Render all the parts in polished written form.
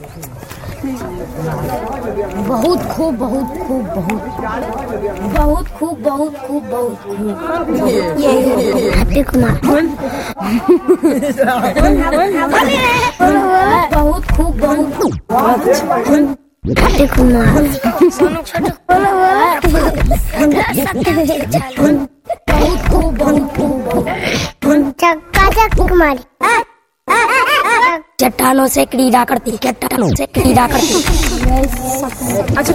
बहुत खूब बहुत खूब बहुत बहुत खूब बहुत खूब बहुत खूब ये अक्षय कुमार बहुत खूब बहुत अक्षय कुमार बहुत खूब बहुत खूब चक्का कुमारी चट्टानों से क्रीड़ा करती चट्टानों से क्रीड़ा करती। अच्छा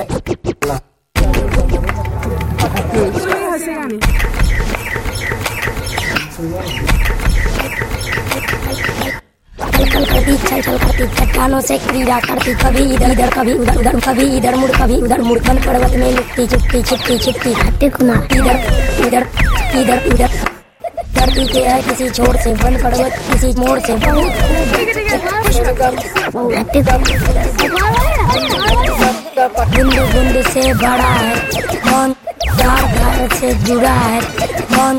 चल करती चट्टानों से क्रीड़ा करती कभी इधर इधर कभी उधर उधर कभी इधर मुड़ कभी उधर मुड़ बन पर्वत में लुकती चुपती छिपती छिपती अक्षय कुमार इधर इधर इधर इधर धरती के है किसी छोर से बन पर्वत किसी मोड़ से बूंद बूंद से बड़ा है कौन चार धार से जुड़ा है कौन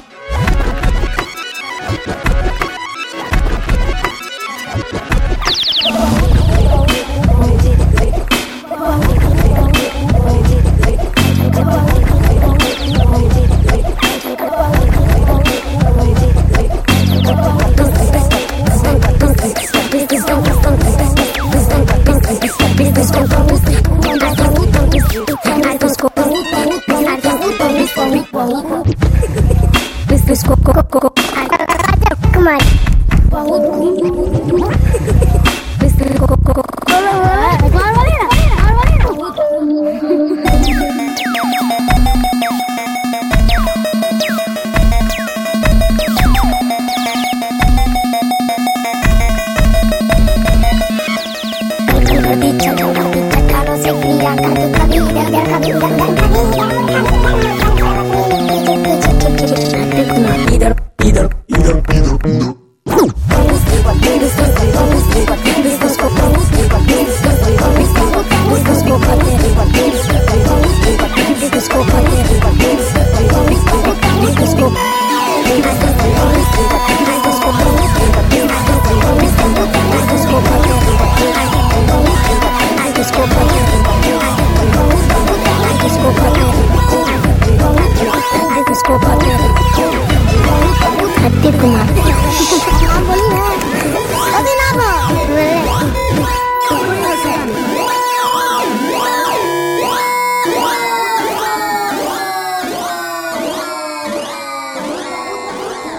अक्षय कुमार